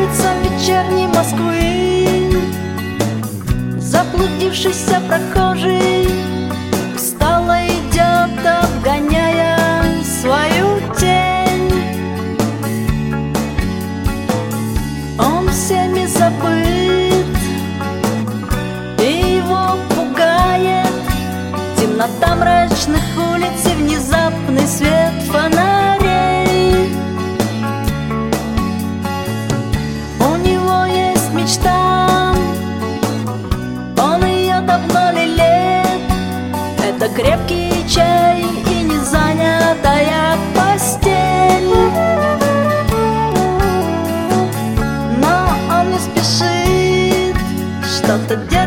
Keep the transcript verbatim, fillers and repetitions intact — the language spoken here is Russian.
улицам вечерней Москвы заблудившийся прохожий устало идет, обгоняя свою тень. Он всеми забыт, и его пугает темнота мрачных улиц и внезапный свет фонарей. У него есть мечта, он ее давно лелеет. Это крепкий чай и незанятая постель. Но он не спешит что-то делать,